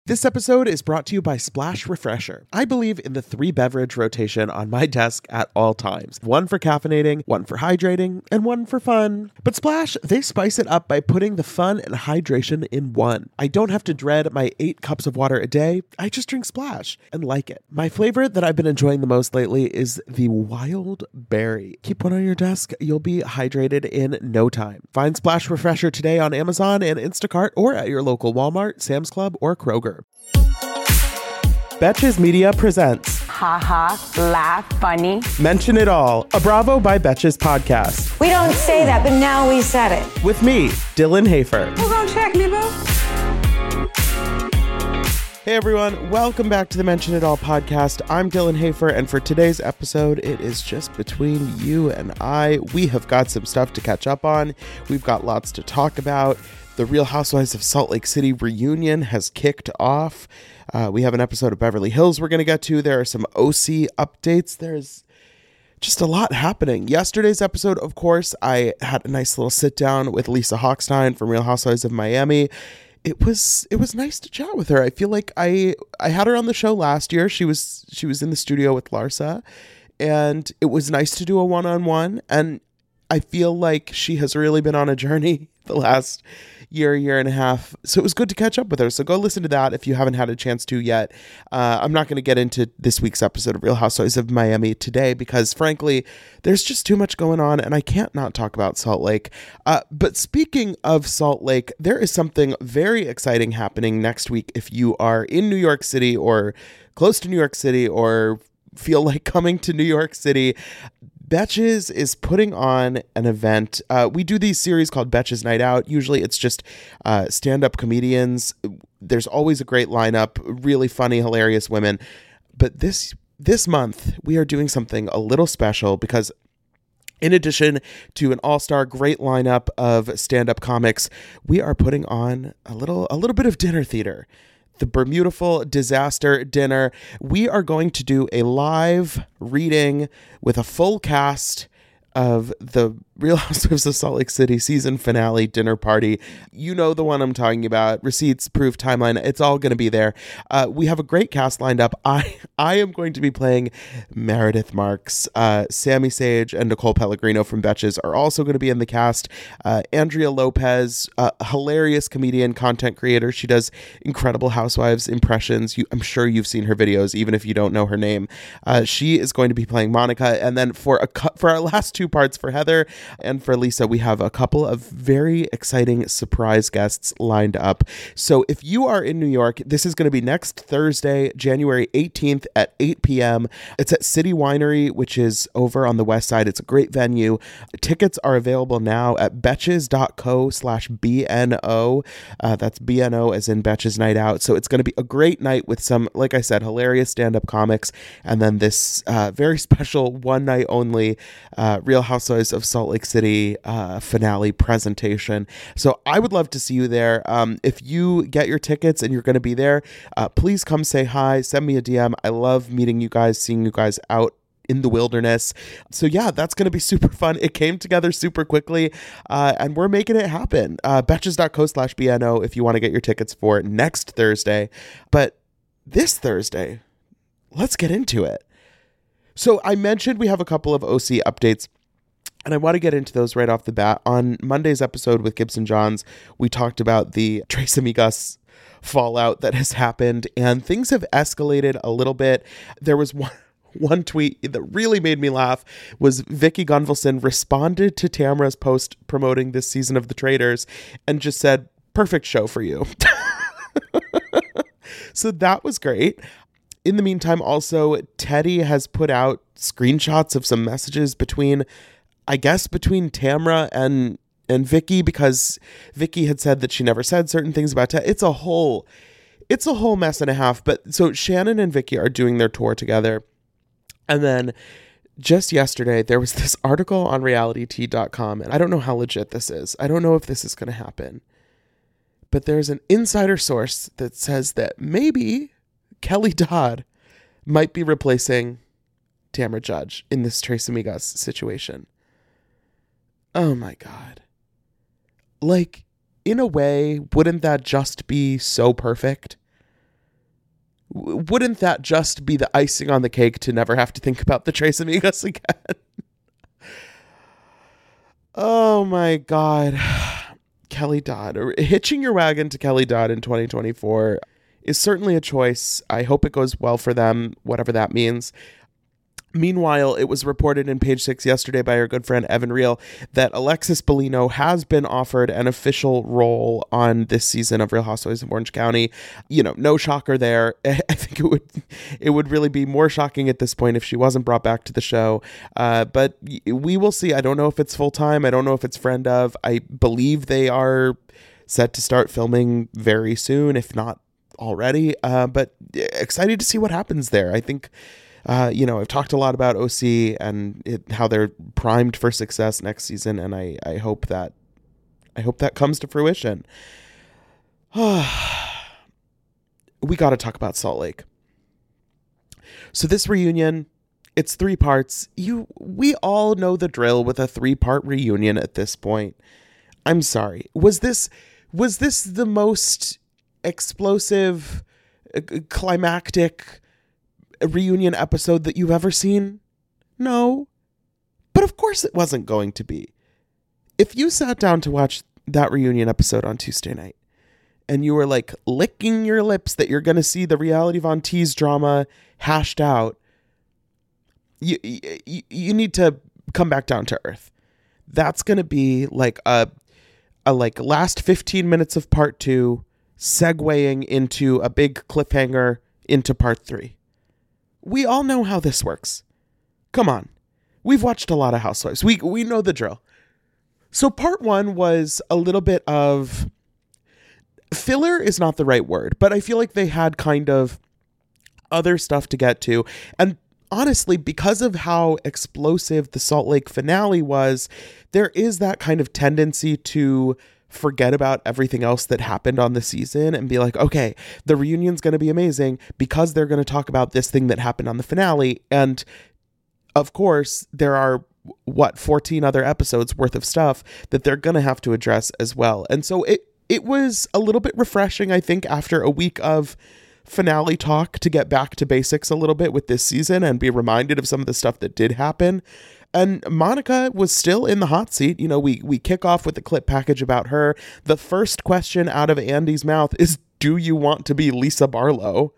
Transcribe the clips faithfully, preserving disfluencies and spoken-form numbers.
This episode is brought to you by Splash Refresher. I believe in the three beverage rotation on my desk at all times. One for caffeinating, one for hydrating, and one for fun. But Splash, they spice it up by putting the fun and hydration in one. I don't have to dread my eight cups of water a day. I just drink Splash and like it. My flavor that I've been enjoying the most lately is the Wild Berry. Keep one on your desk. You'll be hydrated in no time. Find Splash Refresher today on Amazon and Instacart or at your local Walmart, Sam's Club, or Kroger. Betches Media presents Ha ha, laugh, funny. Mention It All, a Bravo by Betches podcast. We don't say that, but now we said it. With me, Dylan Hafer. Who's gonna check me, boo? Hey everyone, welcome back to the Mention It All podcast. I'm Dylan Hafer, and for today's episode, it is just between you and I. We have got some stuff to catch up on. We've got lots to talk about. The Real Housewives of Salt Lake City reunion has kicked off. Uh, we have an episode of Beverly Hills we're going to get to. There are some O C updates. There's just a lot happening. Yesterday's episode, of course, I had a nice little sit down with Lisa Hochstein from Real Housewives of Miami. It was it was nice to chat with her. I feel like I I had her on the show last year. She was she was in the studio with Larsa, and it was nice to do a one-on-one. And I feel like she has really been on a journey the last year, year and a half. So it was good to catch up with her. So go listen to that if you haven't had a chance to yet. Uh, I'm not going to get into this week's episode of Real Housewives of Miami today because, frankly, there's just too much going on and I can't not talk about Salt Lake. Uh, but speaking of Salt Lake, there is something very exciting happening next week if you are in New York City or close to New York City or feel like coming to New York City. Betches is putting on an event. Uh, we do these series called Betches Night Out. Usually it's just uh, stand-up comedians. There's always a great lineup, really funny, hilarious women. But this this month, we are doing something a little special because in addition to an all-star great lineup of stand-up comics, we are putting on a little a little bit of dinner theater. The Bermudaful Disaster Dinner. We are going to do a live reading with a full cast of the Real Housewives of Salt Lake City season finale dinner party. You know the one I'm talking about. Receipts, proof, timeline. It's all going to be there. Uh, we have a great cast lined up. I I am going to be playing Meredith Marks. Uh, Sammy Sage and Nicole Pellegrino from Betches are also going to be in the cast. Uh, Andrea Lopez, a hilarious comedian, content creator. She does incredible Housewives impressions. You, I'm sure you've seen her videos, even if you don't know her name. Uh, she is going to be playing Monica. And then for a cu- for our last two parts for Heather and for Lisa, we have a couple of very exciting surprise guests lined up. So if you are in New York, this is going to be next Thursday, January eighteenth at eight p.m. It's at City Winery, which is over on the west side. It's a great venue. Tickets are available now at betches.co slash BNO. Uh, that's B N O as in Betches Night Out. So it's going to be a great night with some, like I said, hilarious stand-up comics. And then this uh, very special one night only uh, Real Housewives of Salt Lake City uh, finale presentation. So I would love to see you there. Um, if you get your tickets and you're going to be there, uh, please come say hi, send me a D M. I love meeting you guys, seeing you guys out in the wilderness. So yeah, that's going to be super fun. It came together super quickly uh, and we're making it happen. Uh, betches.co slash BNO if you want to get your tickets for next Thursday. But this Thursday, let's get into it. So I mentioned we have a couple of O C updates, and I want to get into those right off the bat. On Monday's episode with Gibson Johns, we talked about the Tres Amigas fallout that has happened, and things have escalated a little bit. There was one one tweet that really made me laugh was Vicky Gunvalson responded to Tamra's post promoting this season of The Traitors and just said, "Perfect show for you." So that was great. In the meantime, also, Teddy has put out screenshots of some messages between, I guess, between Tamra and and Vicky, because Vicky had said that she never said certain things about Teddy. It's a whole, it's a whole mess and a half. But so Shannon and Vicky are doing their tour together. And then just yesterday, there was this article on reality t dot com, and I don't know how legit this is. I don't know if this is going to happen. But there's an insider source that says that maybe Kelly Dodd might be replacing Tamra Judge in this Tres Amigas situation. Oh my God. Like, in a way, wouldn't that just be so perfect? w- wouldn't that just be the icing on the cake to never have to think about the Tres Amigos again? Oh my God. Kelly Dodd. Hitching your wagon to Kelly Dodd in twenty twenty-four is certainly a choice. I hope it goes well for them, whatever that means. Meanwhile, it was reported in Page Six yesterday by our good friend Evan Reel that Alexis Bellino has been offered an official role on this season of Real Housewives of Orange County. You know, no shocker there. I think it would it would really be more shocking at this point if she wasn't brought back to the show. Uh, but we will see. I don't know if it's full time. I don't know if it's friend of. I believe they are set to start filming very soon, if not already. Uh, but excited to see what happens there. I think. Uh, you know, I've talked a lot about O C and it, how they're primed for success next season, and I, I hope that I hope that comes to fruition. We got to talk about Salt Lake. So this reunion, it's three parts. You, we all know the drill with a three-part reunion at this point. I'm sorry. Was this was this the most explosive, uh, climactic a reunion episode that you've ever seen? No. But of course it wasn't going to be. If you sat down to watch that reunion episode on Tuesday night and you were like licking your lips that you're going to see the Reality Von Tease drama hashed out, you, you you need to come back down to earth. That's going to be like a a like last fifteen minutes of part two segueing into a big cliffhanger into part three. We all know how this works. Come on. We've watched a lot of Housewives. We we know the drill. So part one was a little bit of filler is not the right word, but I feel like they had kind of other stuff to get to. And honestly, because of how explosive the Salt Lake finale was, there is that kind of tendency to forget about everything else that happened on the season and be like, okay, the reunion's going to be amazing because they're going to talk about this thing that happened on the finale. And of course, there are, what, fourteen other episodes worth of stuff that they're going to have to address as well. And so it, it was a little bit refreshing, I think, after a week of finale talk to get back to basics a little bit with this season and be reminded of some of the stuff that did happen. And Monica was still in the hot seat. You know, we we kick off with a clip package about her. The first question out of Andy's mouth is, do you want to be Lisa Barlow?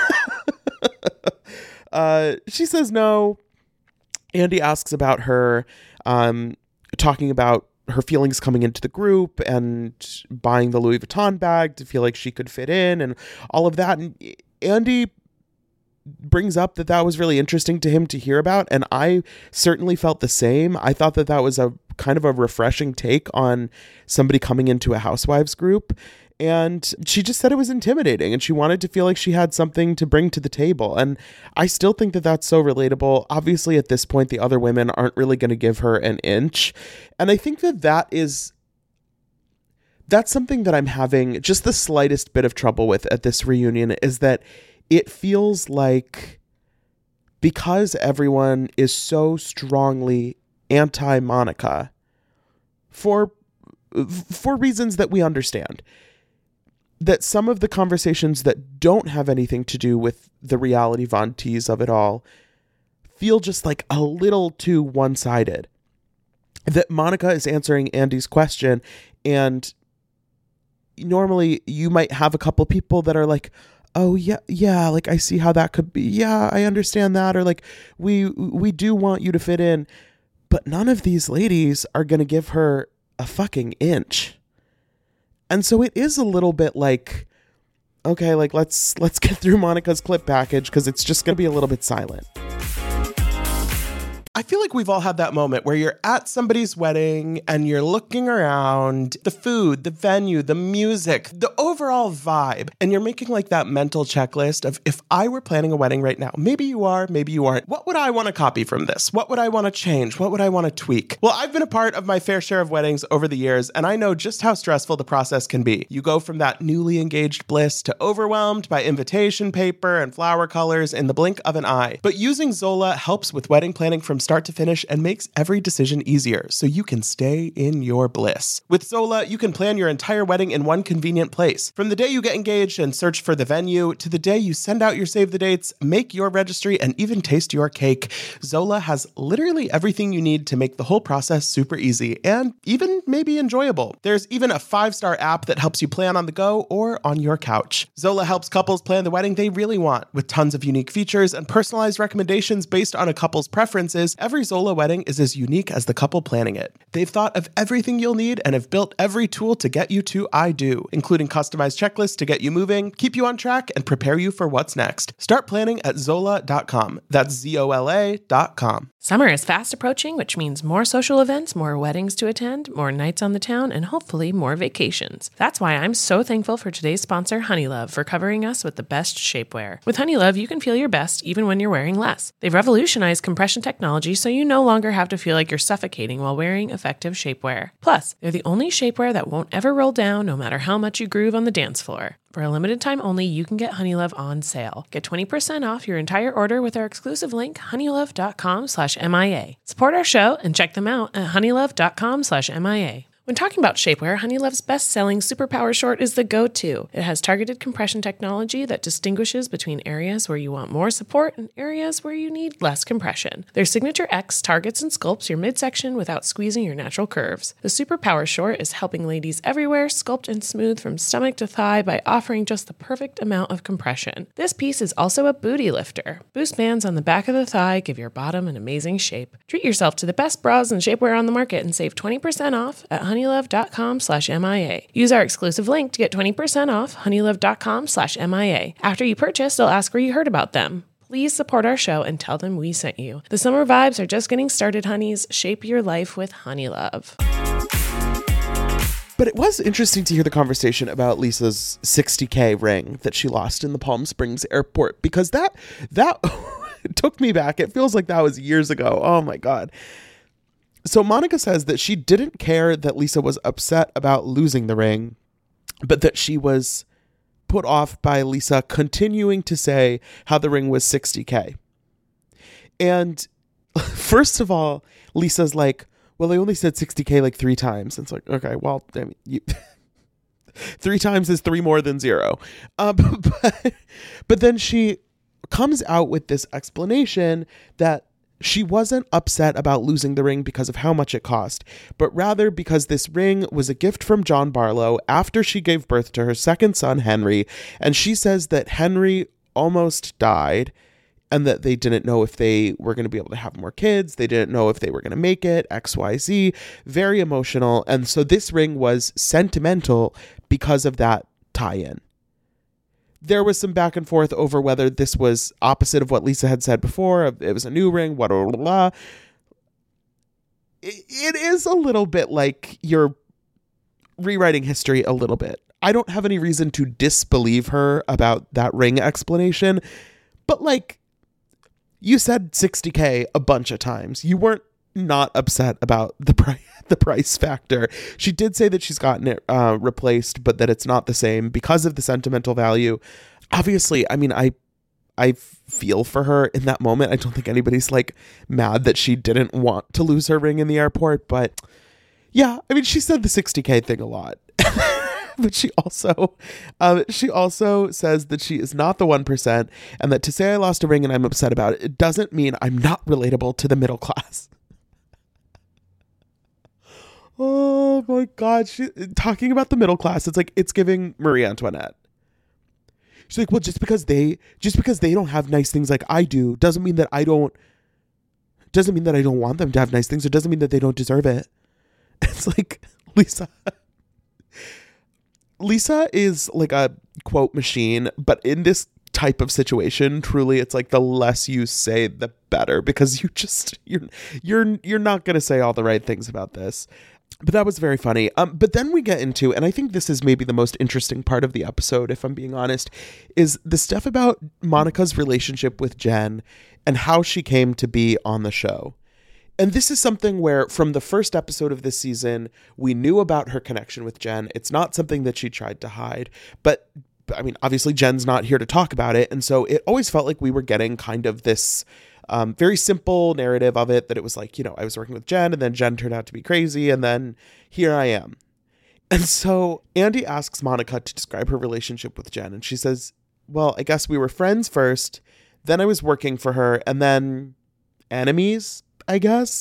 uh, she says no. Andy asks about her, um, talking about her feelings coming into the group and buying the Louis Vuitton bag to feel like she could fit in and all of that. And Andy brings up that that was really interesting to him to hear about, and I certainly felt the same. I thought that that was a kind of a refreshing take on somebody coming into a housewives group, and she just said it was intimidating and she wanted to feel like she had something to bring to the table, and I still think that that's so relatable. Obviously at this point the other women aren't really going to give her an inch, and I think that that is that's something that I'm having just the slightest bit of trouble with at this reunion, is that it feels like because everyone is so strongly anti-Monica for for reasons that we understand, that some of the conversations that don't have anything to do with the Reality Von Tease of it all feel just like a little too one-sided. That Monica is answering Andy's question, and normally you might have a couple people that are like, oh yeah, yeah, like I see how that could be. Yeah, I understand that. Or like, we we do want you to fit in. But none of these ladies are going to give her a fucking inch. And so it is a little bit like, okay, like let's let's get through Monica's clip package because it's just going to be a little bit silent. I feel like we've all had that moment where you're at somebody's wedding and you're looking around the food, the venue, the music, the overall vibe, and you're making like that mental checklist of, if I were planning a wedding right now, maybe you are, maybe you aren't, what would I want to copy from this? What would I want to change? What would I want to tweak? Well, I've been a part of my fair share of weddings over the years, and I know just how stressful the process can be. You go from that newly engaged bliss to overwhelmed by invitation paper and flower colors in the blink of an eye. But using Zola helps with wedding planning from start to finish and makes every decision easier so you can stay in your bliss. With Zola, you can plan your entire wedding in one convenient place. From the day you get engaged and search for the venue to the day you send out your save the dates, make your registry, and even taste your cake, Zola has literally everything you need to make the whole process super easy and even maybe enjoyable. There's even a five-star app that helps you plan on the go or on your couch. Zola helps couples plan the wedding they really want. With tons of unique features and personalized recommendations based on a couple's preferences, every Zola wedding is as unique as the couple planning it. They've thought of everything you'll need and have built every tool to get you to I do, including customized checklists to get you moving, keep you on track, and prepare you for what's next. Start planning at zola dot com. That's Z O L A dot com. Summer is fast approaching, which means more social events, more weddings to attend, more nights on the town, and hopefully more vacations. That's why I'm so thankful for today's sponsor, Honeylove, for covering us with the best shapewear. With Honeylove, you can feel your best even when you're wearing less. They've revolutionized compression technology so you no longer have to feel like you're suffocating while wearing effective shapewear. Plus, they're the only shapewear that won't ever roll down no matter how much you groove on the dance floor. For a limited time only, you can get Honeylove on sale. Get twenty percent off your entire order with our exclusive link, honeylove dot com slash M I A. Support our show and check them out at honeylove dot com slash M I A. When talking about shapewear, Honeylove's best-selling Superpower Short is the go-to. It has targeted compression technology that distinguishes between areas where you want more support and areas where you need less compression. Their Signature X targets and sculpts your midsection without squeezing your natural curves. The Superpower Short is helping ladies everywhere sculpt and smooth from stomach to thigh by offering just the perfect amount of compression. This piece is also a booty lifter. Boost bands on the back of the thigh give your bottom an amazing shape. Treat yourself to the best bras and shapewear on the market and save twenty percent off at honeylove dot com slash M I A. Use our exclusive link to get twenty percent off honeylove dot com slash M I A. After you purchase, they'll ask where you heard about them. Please support our show and tell them we sent you. The summer vibes are just getting started, honeys. Shape your life with Honeylove. But it was interesting to hear the conversation about Lisa's sixty K ring that she lost in the Palm Springs airport, because that that took me back. It feels like that was years ago. Oh my God. So Monica says that she didn't care that Lisa was upset about losing the ring, but that she was put off by Lisa continuing to say how the ring was sixty K. And first of all, Lisa's like, well, they only said sixty K like three times. And it's like, okay, well, I mean, you, three times is three more than zero. Um, but, but then she comes out with this explanation that she wasn't upset about losing the ring because of how much it cost, but rather because this ring was a gift from John Barlow after she gave birth to her second son, Henry. And she says that Henry almost died and that they didn't know if they were going to be able to have more kids. They didn't know if they were going to make it, X Y Z. Very emotional. And so this ring was sentimental because of that tie-in. There was some back and forth over whether this was opposite of what Lisa had said before. It was a new ring, what, blah, blah, blah. It, it is a little bit like you're rewriting history a little bit. I don't have any reason to disbelieve her about that ring explanation, but like, you said sixty K a bunch of times. You weren't not upset about the price, the price factor. She did say that she's gotten it uh, replaced, but that it's not the same because of the sentimental value. Obviously, I mean, I I feel for her in that moment. I don't think anybody's like mad that she didn't want to lose her ring in the airport, but yeah, I mean, she said the sixty K thing a lot. But she also, um, she also says that she is not the one percent, and that to say I lost a ring and I'm upset about it, it doesn't mean I'm not relatable to the middle class. Oh my God. She talking about the middle class. It's like, it's giving Marie Antoinette. She's like, well, just because they, just because they don't have nice things like I do, doesn't mean that I don't, doesn't mean that I don't want them to have nice things. It doesn't mean that they don't deserve it. It's like, Lisa, Lisa is like a quote machine, but in this type of situation, truly, it's like the less you say, the better, because you just, you're, you're, you're not going to say all the right things about this. But that was very funny. Um, but then we get into, and I think this is maybe the most interesting part of the episode, if I'm being honest, is the stuff about Monica's relationship with Jen and how she came to be on the show. And this is something where from the first episode of this season, we knew about her connection with Jen. It's not something that she tried to hide, but I mean, obviously Jen's not here to talk about it. And so it always felt like we were getting kind of this Um, very simple narrative of it, that it was like, you know, I was working with Jen and then Jen turned out to be crazy and then here I am. And so Andy asks Monica to describe her relationship with Jen. And she says, well, I guess we were friends first. Then I was working for her and then enemies, I guess.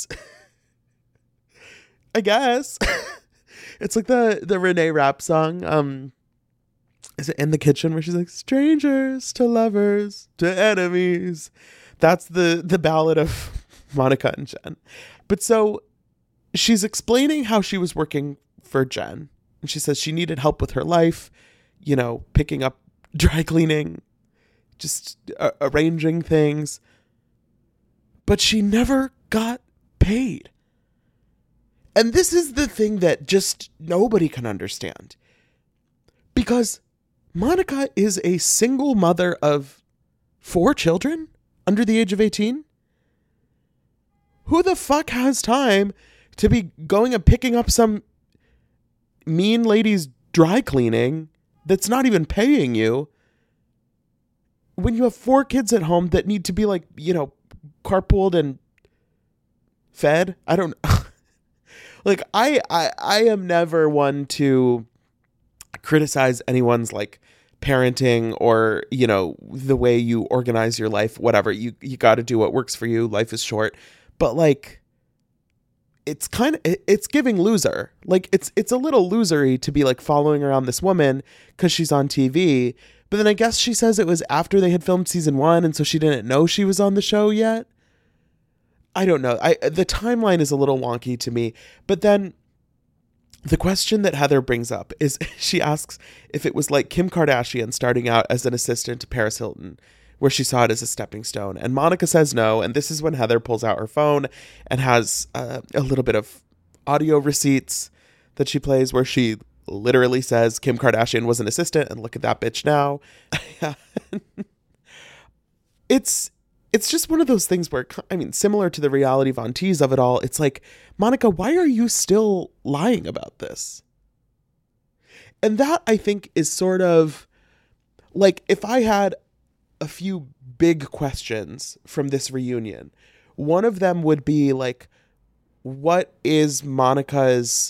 I guess. It's like the, the Renee Rapp song. Um, is it In the Kitchen where she's like, strangers to lovers to enemies. That's the, the ballad of Monica and Jen. But so she's explaining how she was working for Jen. And she says she needed help with her life, you know, picking up dry cleaning, just uh, arranging things. But she never got paid. And this is the thing that just nobody can understand. Because Monica is a single mother of four children under the age of eighteen. Who the fuck has time to be going and picking up some mean lady's dry cleaning that's not even paying you when you have four kids at home that need to be like, you know, carpooled and fed? I don't like I, I I am never one to criticize anyone's like parenting or, you know, the way you organize your life, whatever. You you got to do what works for you. Life is short. But like it's kind of, it's giving loser. Like it's, it's a little losery to be like following around this woman because she's on T V. But then I guess she says it was after they had filmed season one. And so she didn't know she was on the show yet. I don't know. I, the timeline is a little wonky to me, but then the question that Heather brings up is she asks if it was like Kim Kardashian starting out as an assistant to Paris Hilton, where she saw it as a stepping stone. And Monica says no. And this is when Heather pulls out her phone and has uh, a little bit of audio receipts that she plays where she literally says Kim Kardashian was an assistant and look at that bitch now. it's it's just one of those things where, I mean, similar to the reality Von Teese of it all, it's like, Monica, why are you still lying about this? And that, I think, is sort of like, if I had a few big questions from this reunion, one of them would be like, what is Monica's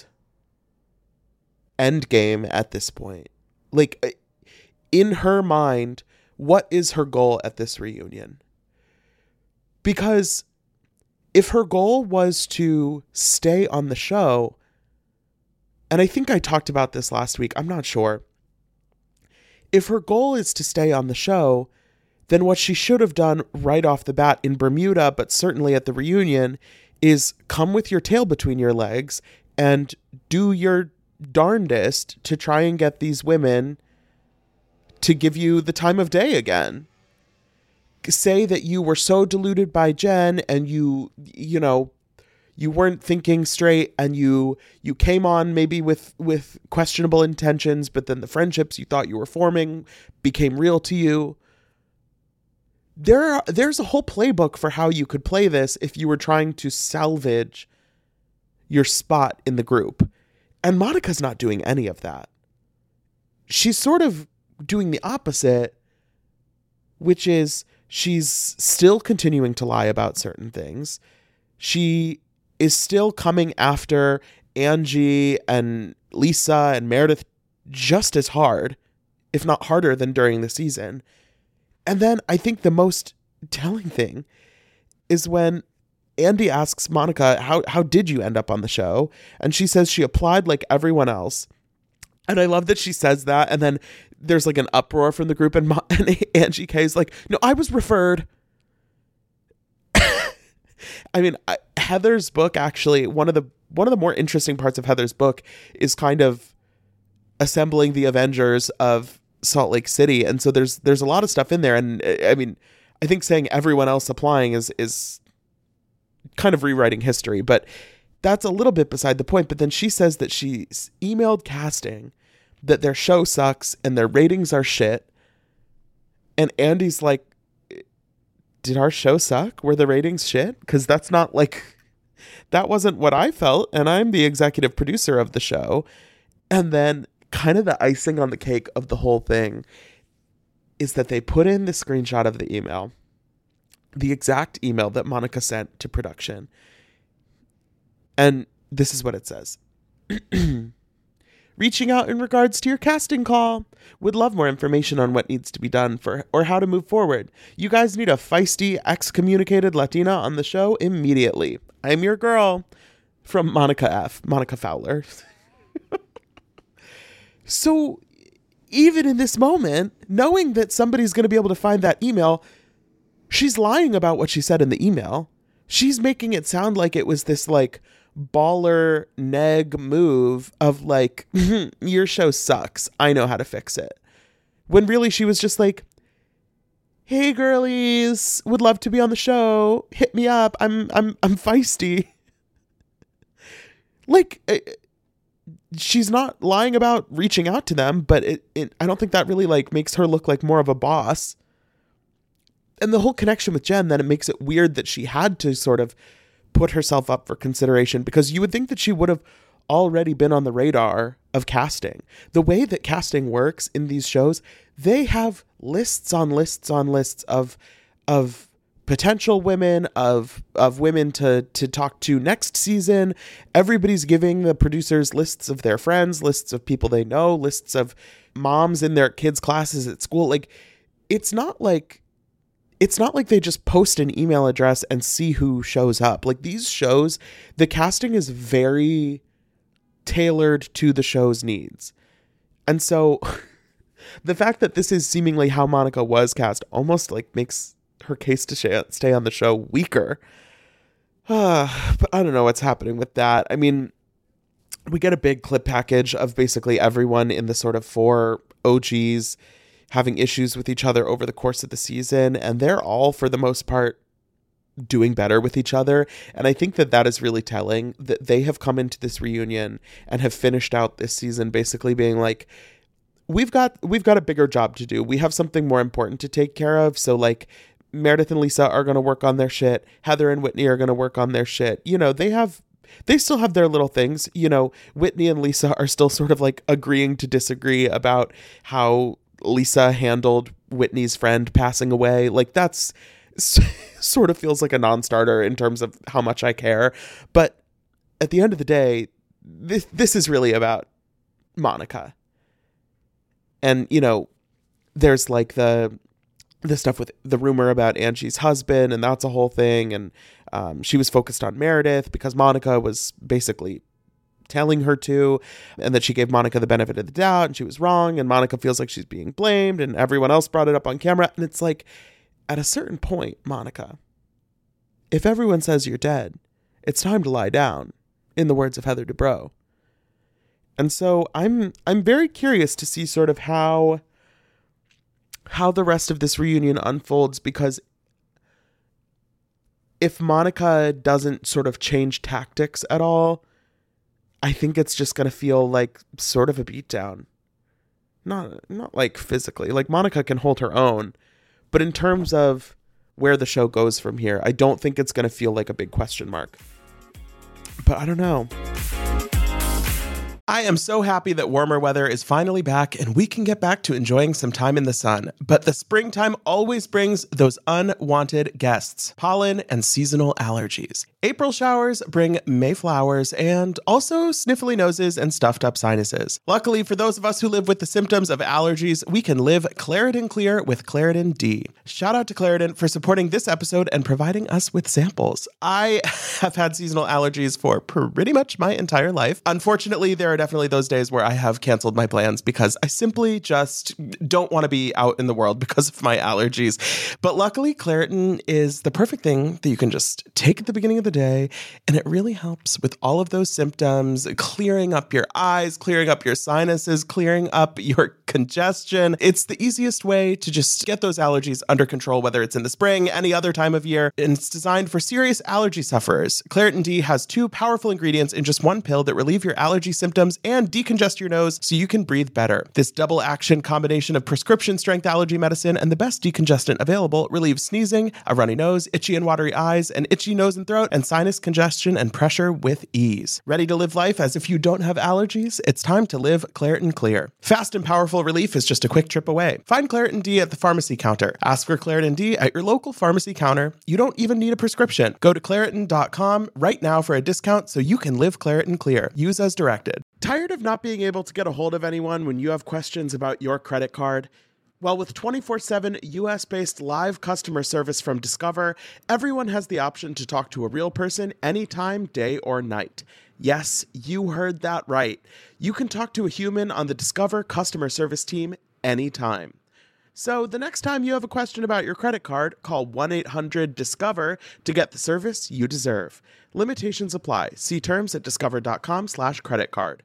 end game at this point? Like, in her mind, what is her goal at this reunion? Because if her goal was to stay on the show, and I think I talked about this last week, I'm not sure. If her goal is to stay on the show, then what she should have done right off the bat in Bermuda, but certainly at the reunion, is come with your tail between your legs and do your darndest to try and get these women to give you the time of day again. Say that you were so deluded by Jen and you, you know, you weren't thinking straight and you you came on maybe with, with questionable intentions, but then the friendships you thought you were forming became real to you. There are, there's a whole playbook for how you could play this if you were trying to salvage your spot in the group. And Monica's not doing any of that. She's sort of doing the opposite, which is she's still continuing to lie about certain things. She is still coming after Angie and Lisa and Meredith just as hard, if not harder than during the season. And then I think the most telling thing is when Andy asks Monica, how, how did you end up on the show? And she says she applied like everyone else. And I love that she says that. And then there's like an uproar from the group and, Mo- and Angie K is like, no, I was referred. I mean, I, Heather's book, actually, one of the one of the more interesting parts of Heather's book is kind of assembling the Avengers of Salt Lake City. And so there's there's a lot of stuff in there. And I mean, I think saying everyone else applying is is kind of rewriting history, but that's a little bit beside the point. But then she says that she's emailed casting that their show sucks and their ratings are shit. And Andy's like, did our show suck? Were the ratings shit? Because that's not like, that wasn't what I felt. And I'm the executive producer of the show. And then kind of the icing on the cake of the whole thing is that they put in the screenshot of the email the exact email that Monica sent to production. And this is what it says. Reaching out in regards to your casting call. Would love more information on what needs to be done for or how to move forward. You guys need a feisty, excommunicated Latina on the show immediately. I'm your girl. From Monica F. Monica Fowler. So even in this moment, knowing that somebody's going to be able to find that email, she's lying about what she said in the email. She's making it sound like it was this like baller neg move of like, your show sucks. I know how to fix it. When really she was just like, hey girlies, would love to be on the show. Hit me up. I'm I'm I'm feisty. Like, she's not lying about reaching out to them, but it, it I don't think that really like makes her look like more of a boss. And the whole connection with Jen, then it makes it weird that she had to sort of put herself up for consideration, because you would think that she would have already been on the radar of casting. The way that casting works in these shows, they have lists on lists on lists of of potential women, of of women to to talk to next season. Everybody's giving the producers lists of their friends, lists of people they know, lists of moms in their kids' classes at school. Like, it's not like It's not like they just post an email address and see who shows up. Like, these shows, the casting is very tailored to the show's needs. And so the fact that this is seemingly how Monica was cast almost like makes her case to stay on the show weaker. Uh, but I don't know what's happening with that. I mean, we get a big clip package of basically everyone in the sort of four O Gs having issues with each other over the course of the season, and they're all, for the most part, doing better with each other. And I think that that is really telling, that they have come into this reunion and have finished out this season basically being like, we've got we've got a bigger job to do. We have something more important to take care of. So like, Meredith and Lisa are going to work on their shit. Heather and Whitney are going to work on their shit. You know, they have They still have their little things. You know, Whitney and Lisa are still sort of like agreeing to disagree about how Lisa handled Whitney's friend passing away. Like, that's sort of feels like a non-starter in terms of how much I care. But at the end of the day, this this is really about Monica. And, you know, there's like the the stuff with the rumor about Angie's husband, and that's a whole thing. And um, she was focused on Meredith because Monica was basically telling her to, and that she gave Monica the benefit of the doubt, and she was wrong, and Monica feels like she's being blamed, and everyone else brought it up on camera. And it's like, at a certain point, Monica, if everyone says you're dead, it's time to lie down, in the words of Heather Dubrow. And so I'm I'm very curious to see sort of how how the rest of this reunion unfolds, because if Monica doesn't sort of change tactics at all, I think it's just going to feel like sort of a beatdown. Not not like physically. Like, Monica can hold her own. But in terms of where the show goes from here, I don't think it's going to feel like a big question mark. But I don't know. I am so happy that warmer weather is finally back and we can get back to enjoying some time in the sun. But the springtime always brings those unwanted guests, pollen and seasonal allergies. April showers bring May flowers and also sniffly noses and stuffed up sinuses. Luckily, for those of us who live with the symptoms of allergies, we can live Claritin Clear with Claritin D. Shout out to Claritin for supporting this episode and providing us with samples. I have had seasonal allergies for pretty much my entire life. Unfortunately, there are definitely those days where I have canceled my plans because I simply just don't want to be out in the world because of my allergies. But luckily, Claritin is the perfect thing that you can just take at the beginning of the day, and it really helps with all of those symptoms, clearing up your eyes, clearing up your sinuses, clearing up your congestion. It's the easiest way to just get those allergies under control, whether it's in the spring, any other time of year, and it's designed for serious allergy sufferers. Claritin D has two powerful ingredients in just one pill that relieve your allergy symptoms symptoms and decongest your nose so you can breathe better. This double action combination of prescription strength allergy medicine and the best decongestant available relieves sneezing, a runny nose, itchy and watery eyes, an itchy nose and throat, and sinus congestion and pressure with ease. Ready to live life as if you don't have allergies? It's time to live Claritin Clear. Fast and powerful relief is just a quick trip away. Find Claritin D at the pharmacy counter. Ask for Claritin D at your local pharmacy counter. You don't even need a prescription. Go to Claritin dot com right now for a discount so you can live Claritin Clear. Use as directed. Tired of not being able to get a hold of anyone when you have questions about your credit card? Well, with twenty-four seven U S-based live customer service from Discover, everyone has the option to talk to a real person anytime, day or night. Yes, you heard that right. You can talk to a human on the Discover customer service team anytime. So the next time you have a question about your credit card, call one eight hundred discover to get the service you deserve. Limitations apply. See terms at discover.com slash credit card.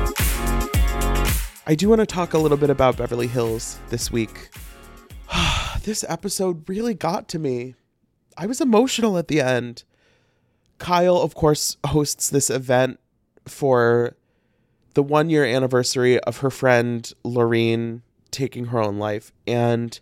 I do want to talk a little bit about Beverly Hills this week. This episode really got to me. I was emotional at the end. Kyle, of course, hosts this event for the one-year anniversary of her friend Lorene taking her own life, and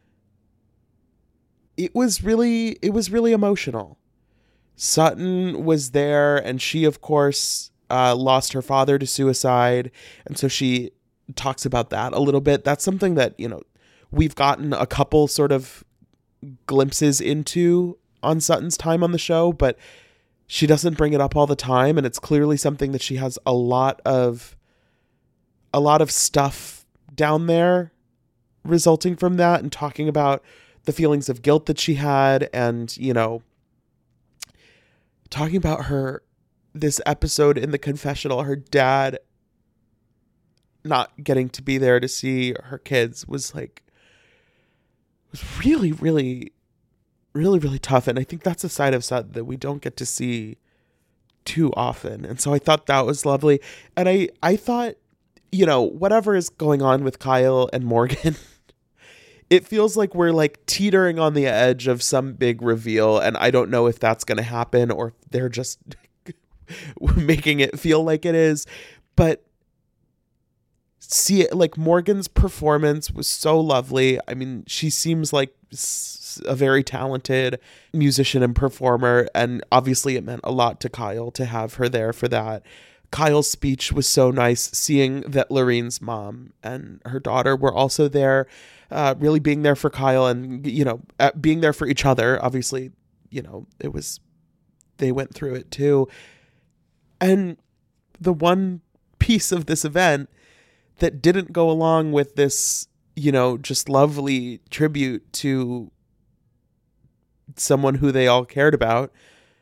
it was really it was really emotional. Sutton was there, and she of course uh, lost her father to suicide, and so she talks about that a little bit. That's something that, you know, we've gotten a couple sort of glimpses into on Sutton's time on the show, but she doesn't bring it up all the time, and it's clearly something that she has a lot of a lot of stuff down there resulting from that, and talking about the feelings of guilt that she had, and, you know, talking about her, this episode in the confessional, her dad not getting to be there to see her kids was like, was really, really, really, really tough. And I think that's a side of Sutton that we don't get to see too often. And so I thought that was lovely. And I, I thought, you know, whatever is going on with Kyle and Morgan, it feels like we're like teetering on the edge of some big reveal. And I don't know if that's going to happen or if they're just making it feel like it is. But see, like, Morgan's performance was so lovely. I mean, she seems like a very talented musician and performer. And obviously it meant a lot to Kyle to have her there for that. Kyle's speech was so nice, seeing that Lorene's mom and her daughter were also there, uh, really being there for Kyle and, you know, being there for each other. Obviously, you know, it was, they went through it too. And the one piece of this event that didn't go along with this, you know, just lovely tribute to someone who they all cared about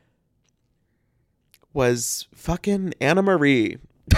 was fucking Anna Marie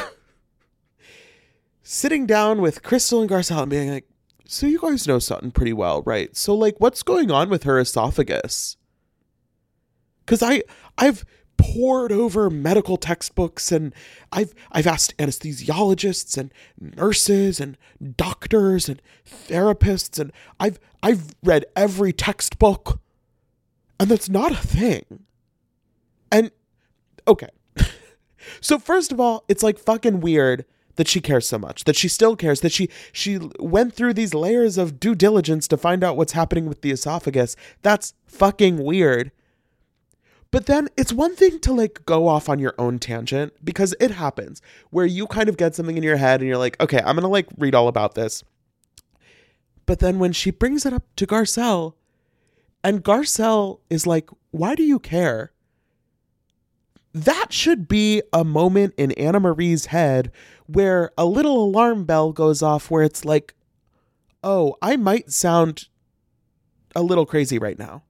sitting down with Crystal and Garcelle and being like, so you guys know Sutton pretty well, right? So, like, what's going on with her esophagus? Because I, I've pored over medical textbooks, and I've I've asked anesthesiologists and nurses and doctors and therapists, and I've I've read every textbook, and that's not a thing. And okay. So first of all, it's like fucking weird that she cares so much, that she still cares, that she she went through these layers of due diligence to find out what's happening with the esophagus. That's fucking weird. But then it's one thing to like go off on your own tangent, because it happens where you kind of get something in your head and you're like, okay, I'm going to like read all about this. But then when she brings it up to Garcelle, and Garcelle is like, why do you care? That should be a moment in Anna Marie's head where a little alarm bell goes off, where it's like, oh, I might sound a little crazy right now.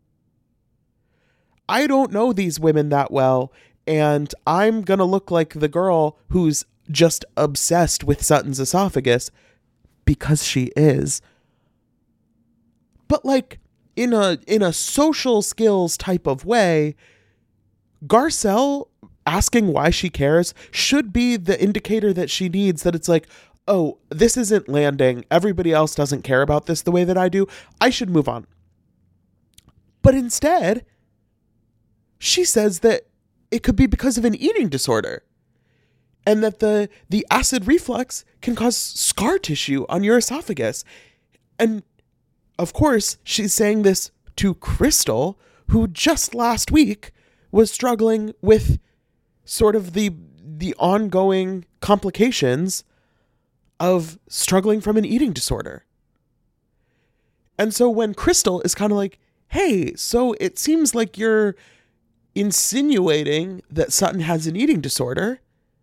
I don't know these women that well, and I'm going to look like the girl who's just obsessed with Sutton's esophagus, because she is. But like in a in a social skills type of way, Garcelle asking why she cares should be the indicator that she needs, that it's like, oh, this isn't landing. Everybody else doesn't care about this the way that I do. I should move on. But instead, she says that it could be because of an eating disorder. and that the the acid reflux can cause scar tissue on your esophagus. And of course, she's saying this to Crystal, who just last week was struggling with sort of the the ongoing complications of struggling from an eating disorder. And so when Crystal is kind of like, hey, so it seems like you're insinuating that Sutton has an eating disorder,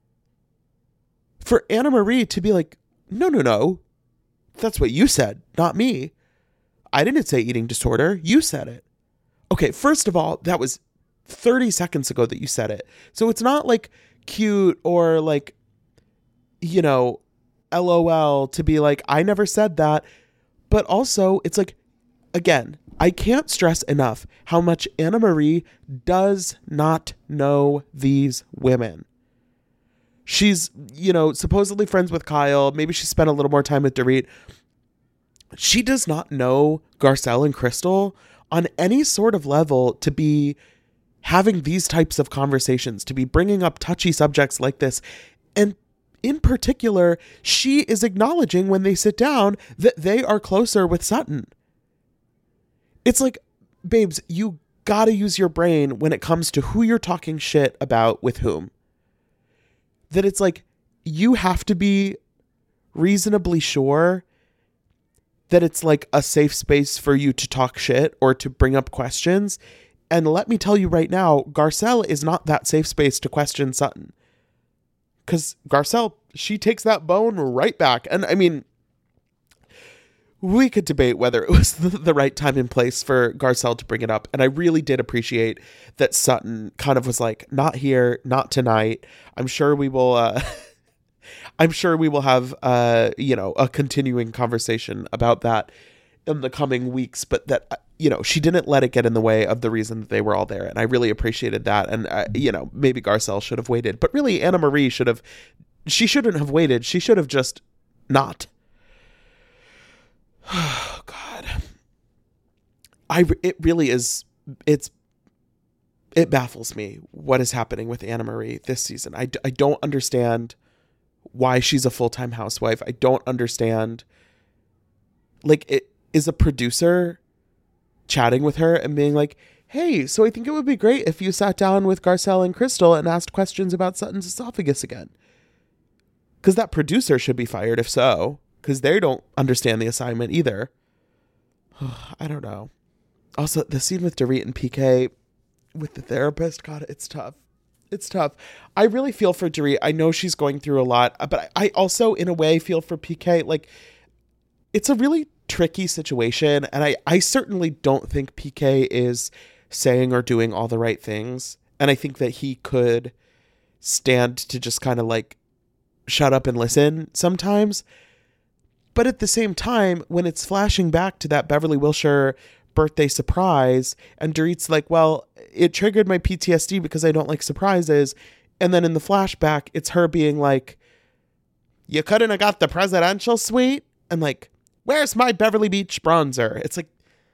for Anna Marie to be like, no, no, no, that's what you said, not me. I didn't say eating disorder. You said it. Okay, first of all, that was thirty seconds ago that you said it. So it's not like cute or like, you know, LOL to be like, I never said that. But also, it's like, again, I can't stress enough how much Anna Marie does not know these women. She's, you know, supposedly friends with Kyle. Maybe she spent a little more time with Dorit. She does not know Garcelle and Crystal on any sort of level to be having these types of conversations, to be bringing up touchy subjects like this. And in particular, she is acknowledging when they sit down that they are closer with Sutton. It's like, babes, you gotta use your brain when it comes to who you're talking shit about with whom. That it's like, you have to be reasonably sure that it's like a safe space for you to talk shit or to bring up questions. And let me tell you right now, Garcelle is not that safe space to question Sutton. Because Garcelle, she takes that bone right back. And I mean, we could debate whether it was the, the right time and place for Garcelle to bring it up. And I really did appreciate that Sutton kind of was like, not here, not tonight. I'm sure we will, uh, I'm sure we will have, uh, you know, a continuing conversation about that in the coming weeks. But that, you know, she didn't let it get in the way of the reason that they were all there. And I really appreciated that. And, uh, you know, maybe Garcelle should have waited. But really, Anna Marie should have, she shouldn't have waited. She should have just not. Oh, God. I, it really is, it's, it baffles me what is happening with Anna Marie this season. I, I don't understand why she's a full-time housewife. I don't understand, like, it is a producer chatting with her and being like, hey, so I think it would be great if you sat down with Garcelle and Crystal and asked questions about Sutton's esophagus again. Because that producer should be fired if so. Because they don't understand the assignment either. I don't know. Also, the scene with Dorit and P K with the therapist, God, it's tough. It's tough. I really feel for Dorit. I know she's going through a lot, but I also, in a way, feel for P K. Like, it's a really tricky situation, and I, I certainly don't think P K is saying or doing all the right things. And I think that he could stand to just kind of, like, shut up and listen sometimes. But at the same time, when it's flashing back to that Beverly Wilshire birthday surprise, and Dorit's like, well, it triggered my P T S D because I don't like surprises. And then in the flashback, it's her being like, you couldn't have got the presidential suite? And like, where's my Beverly Beach bronzer? It's like,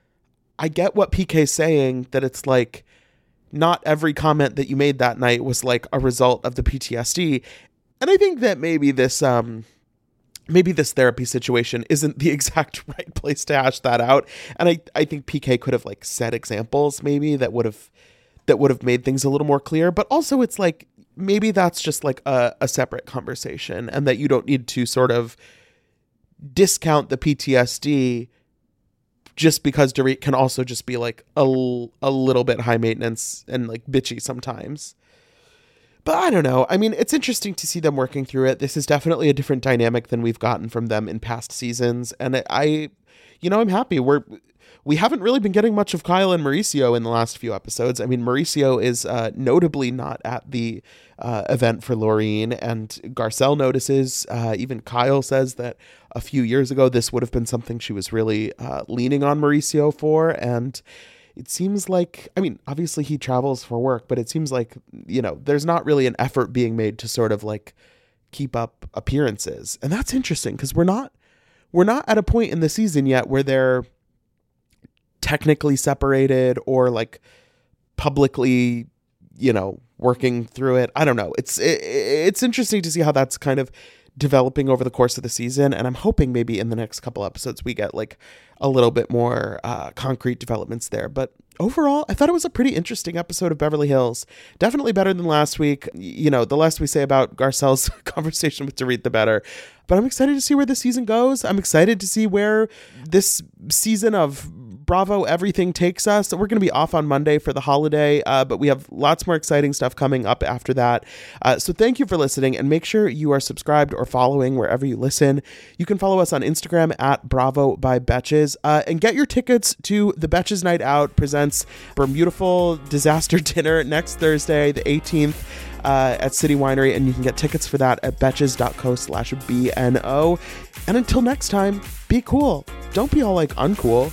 I get what P K's saying, that it's like, not every comment that you made that night was like a result of the P T S D. And I think that maybe this, um, maybe this therapy situation isn't the exact right place to hash that out. And I, I think P K could have like set examples maybe that would have, that would have made things a little more clear. But also it's like, maybe that's just like a, a separate conversation, and that you don't need to sort of discount the P T S D just because Dorit can also just be like a, a little bit high maintenance and like bitchy sometimes. But I don't know. I mean, it's interesting to see them working through it. This is definitely a different dynamic than we've gotten from them in past seasons. And I, you know, I'm happy. We're, we haven't really been getting much of Kyle and Mauricio in the last few episodes. I mean, Mauricio is uh, notably not at the uh, event for Laureen, and Garcelle notices, uh, even Kyle says that a few years ago, this would have been something she was really uh, leaning on Mauricio for. And it seems like, I mean, obviously he travels for work, but it seems like, you know, there's not really an effort being made to sort of like keep up appearances. And that's interesting, because we're not, we're not at a point in the season yet where they're technically separated or like publicly, you know, working through it. I don't know. It's it, it's interesting to see how that's kind of developing over the course of the season, and I'm hoping maybe in the next couple episodes we get like a little bit more uh, concrete developments there. But overall, I thought it was a pretty interesting episode of Beverly Hills. Definitely better than last week. You know, the less we say about Garcelle's conversation with Dorit, the better. But I'm excited to see where the season goes. I'm excited to see where this season of Bravo Everything takes us. We're going to be off on Monday for the holiday, uh, but we have lots more exciting stuff coming up after that. Uh, so thank you for listening, and make sure you are subscribed or following wherever you listen. You can follow us on Instagram at Bravo by Betches, uh, and get your tickets to the Betches Night Out presents Bermudaful Disaster Dinner next Thursday, the eighteenth. Uh, at City Winery, and you can get tickets for that at betches.co slash BNO. And until next time, be cool. Don't be all like uncool.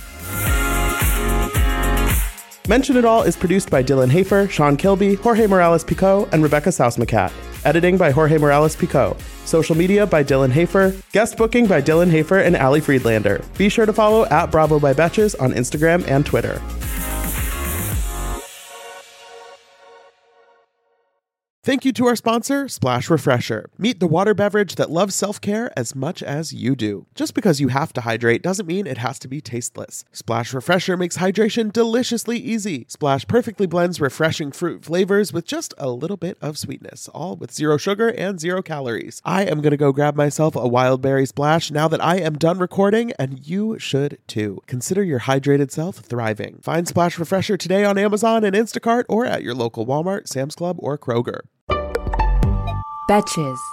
Mention It All is produced by Dylan Hafer, Sean Kilby, Jorge Morales-Pico, and Rebecca Sausmacat. Editing by Jorge Morales-Pico. Social media by Dylan Hafer. Guest booking by Dylan Hafer and Ali Friedlander. Be sure to follow at Bravo by Betches on Instagram and Twitter. Thank you to our sponsor, Splash Refresher. Meet the water beverage that loves self-care as much as you do. Just because you have to hydrate doesn't mean it has to be tasteless. Splash Refresher makes hydration deliciously easy. Splash perfectly blends refreshing fruit flavors with just a little bit of sweetness, all with zero sugar and zero calories. I am going to go grab myself a wild berry splash now that I am done recording, and you should too. Consider your hydrated self thriving. Find Splash Refresher today on Amazon and Instacart or at your local Walmart, Sam's Club, or Kroger. Betches.